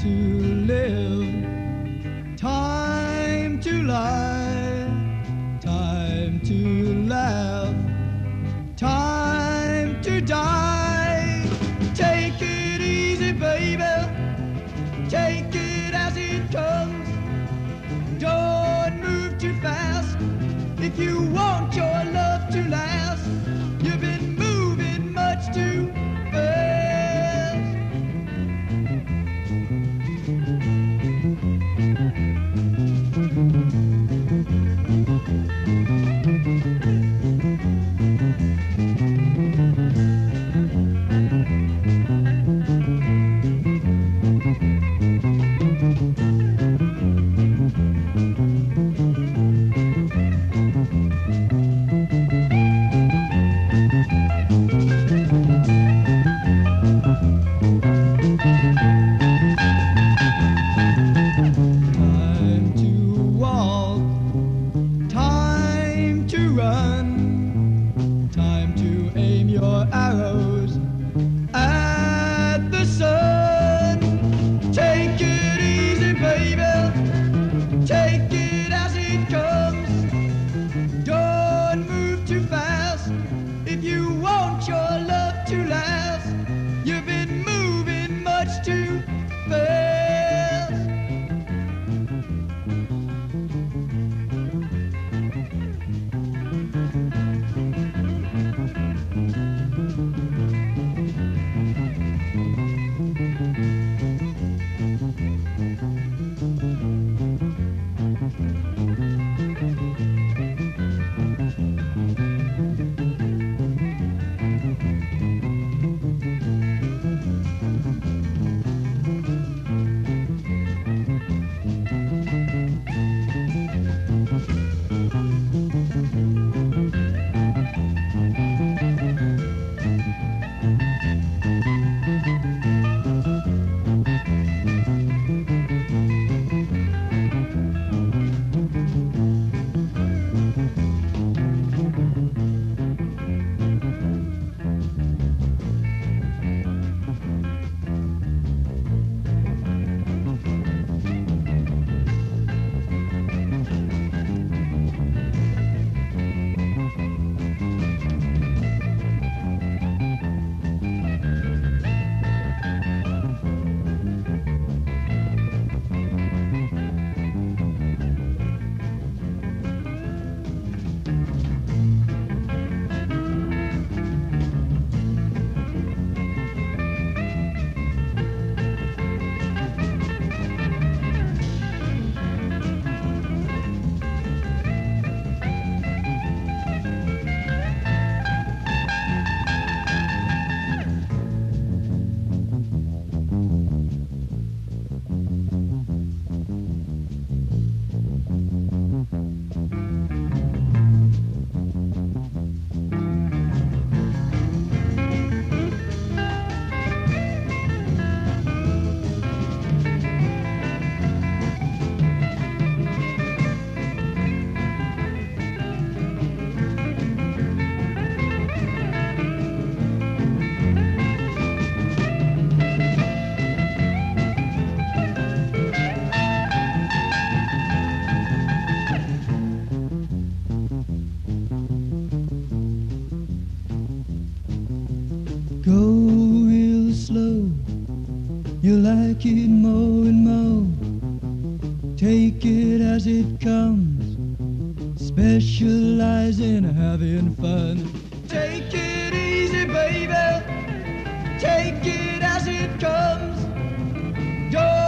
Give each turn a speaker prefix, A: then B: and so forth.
A: to live, time to lie, time to laugh, time to die. Take it easy, baby, take it as it comes. Don't move too fast if you want your love to last. You've been moving much too fast. Time to aim your arrows at the sun. Take it easy, baby, take it as it comes. Don't move too fast if you want your love to last. You've been moving much too fast. Go real slow, you like it more and more. Take it as it comes, specialize in having fun. Take it easy, baby, take it as it comes. Don't